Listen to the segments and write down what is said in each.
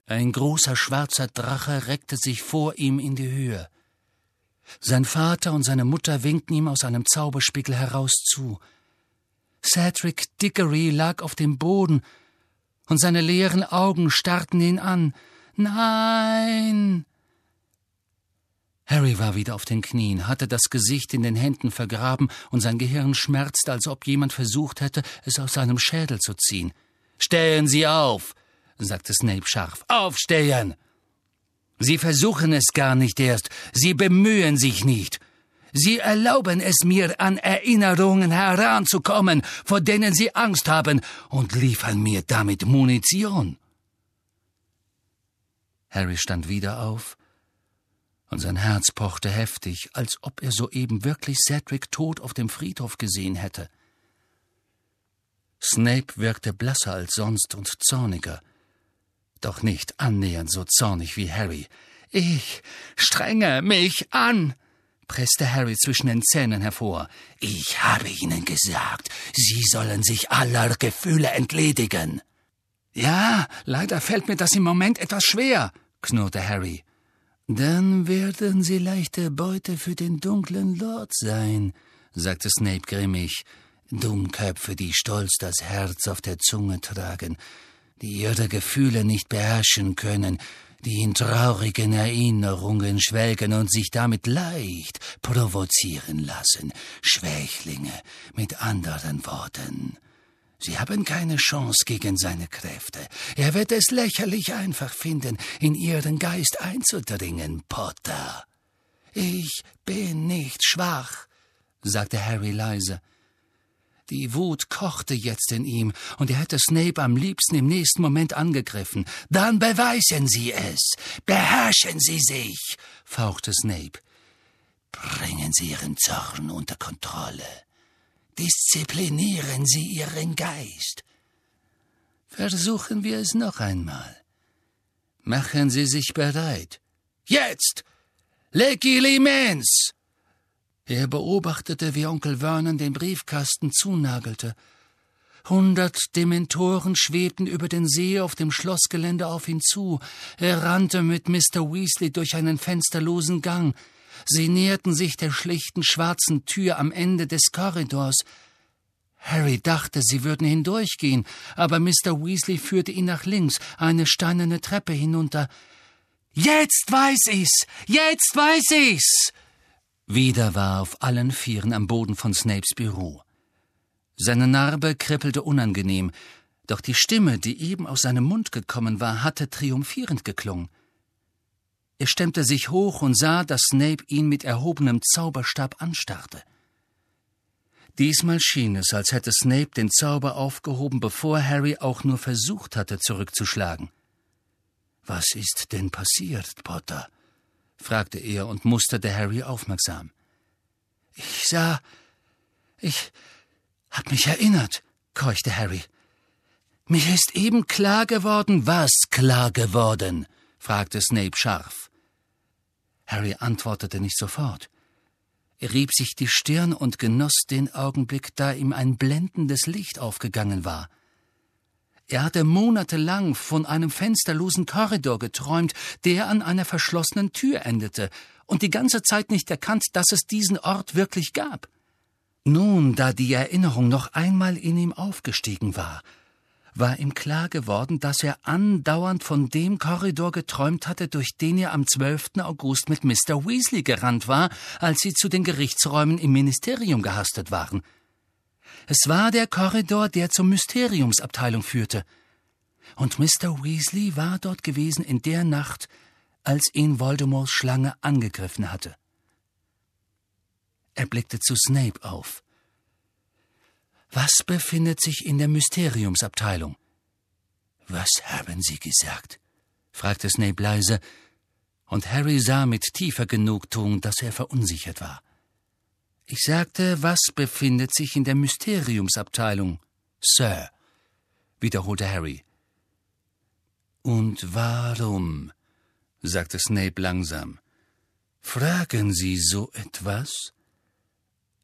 Ein großer schwarzer Drache reckte sich vor ihm in die Höhe. Sein Vater und seine Mutter winkten ihm aus einem Zauberspiegel heraus zu. Cedric Diggory lag auf dem Boden, und seine leeren Augen starrten ihn an. »Nein!« Harry war wieder auf den Knien, hatte das Gesicht in den Händen vergraben, und sein Gehirn schmerzte, als ob jemand versucht hätte, es aus seinem Schädel zu ziehen. »Stehen Sie auf«, sagte Snape scharf. »Aufstehen! Sie versuchen es gar nicht erst, Sie bemühen sich nicht. Sie erlauben es mir, an Erinnerungen heranzukommen, vor denen Sie Angst haben, und liefern mir damit Munition.« Harry stand wieder auf, und sein Herz pochte heftig, als ob er soeben wirklich Cedric tot auf dem Friedhof gesehen hätte. Snape wirkte blasser als sonst und zorniger, doch nicht annähernd so zornig wie Harry. »Ich strenge mich an«, presste Harry zwischen den Zähnen hervor. »Ich habe Ihnen gesagt, Sie sollen sich aller Gefühle entledigen.« »Ja, leider fällt mir das im Moment etwas schwer«, knurrte Harry. »Dann werden Sie leichte Beute für den dunklen Lord sein«, sagte Snape grimmig. »Dummköpfe, die stolz das Herz auf der Zunge tragen, die ihre Gefühle nicht beherrschen können, die in traurigen Erinnerungen schwelgen und sich damit leicht provozieren lassen. Schwächlinge, mit anderen Worten. Sie haben keine Chance gegen seine Kräfte. Er wird es lächerlich einfach finden, in Ihren Geist einzudringen, Potter.« »Ich bin nicht schwach«, sagte Harry leise. Die Wut kochte jetzt in ihm, und er hätte Snape am liebsten im nächsten Moment angegriffen. »Dann beweisen Sie es! Beherrschen Sie sich!« fauchte Snape. »Bringen Sie Ihren Zorn unter Kontrolle. Disziplinieren Sie Ihren Geist. Versuchen wir es noch einmal. Machen Sie sich bereit. Jetzt! Legilimens!« Er beobachtete, wie Onkel Vernon den Briefkasten zunagelte. 100 Dementoren schwebten über den See auf dem Schlossgelände auf ihn zu. Er rannte mit Mr. Weasley durch einen fensterlosen Gang. Sie näherten sich der schlichten schwarzen Tür am Ende des Korridors. Harry dachte, sie würden hindurchgehen, aber Mr. Weasley führte ihn nach links, eine steinerne Treppe hinunter. »Jetzt weiß ich's! Jetzt weiß ich's!« Wieder war er auf allen Vieren am Boden von Snapes Büro. Seine Narbe kribbelte unangenehm, doch die Stimme, die eben aus seinem Mund gekommen war, hatte triumphierend geklungen. Er stemmte sich hoch und sah, dass Snape ihn mit erhobenem Zauberstab anstarrte. Diesmal schien es, als hätte Snape den Zauber aufgehoben, bevor Harry auch nur versucht hatte, zurückzuschlagen. »Was ist denn passiert, Potter?« fragte er und musterte Harry aufmerksam. »Ich hab mich erinnert«, keuchte Harry. »Mir ist eben klar geworden.« »Was klar geworden?« fragte Snape scharf. Harry antwortete nicht sofort. Er rieb sich die Stirn und genoss den Augenblick, da ihm ein blendendes Licht aufgegangen war. Er hatte monatelang von einem fensterlosen Korridor geträumt, der an einer verschlossenen Tür endete, und die ganze Zeit nicht erkannt, dass es diesen Ort wirklich gab. Nun, da die Erinnerung noch einmal in ihm aufgestiegen war ihm klar geworden, dass er andauernd von dem Korridor geträumt hatte, durch den er am 12. August mit Mr. Weasley gerannt war, als sie zu den Gerichtsräumen im Ministerium gehastet waren. Es war der Korridor, der zur Mysteriumsabteilung führte. Und Mr. Weasley war dort gewesen in der Nacht, als ihn Voldemorts Schlange angegriffen hatte. Er blickte zu Snape auf. »Was befindet sich in der Mysteriumsabteilung?« »Was haben Sie gesagt?« fragte Snape leise, und Harry sah mit tiefer Genugtuung, dass er verunsichert war. »Ich sagte, was befindet sich in der Mysteriumsabteilung, Sir«, wiederholte Harry. »Und warum«, sagte Snape langsam, »fragen Sie so etwas?«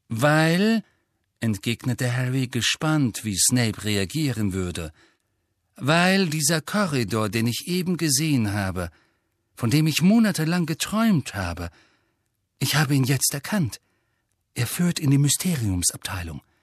»Weil«, entgegnete Harry, gespannt, wie Snape reagieren würde, Weil dieser Korridor, den ich eben gesehen habe, von dem ich monatelang geträumt habe, ich habe ihn jetzt erkannt. Er führt in die Mysteriumsabteilung.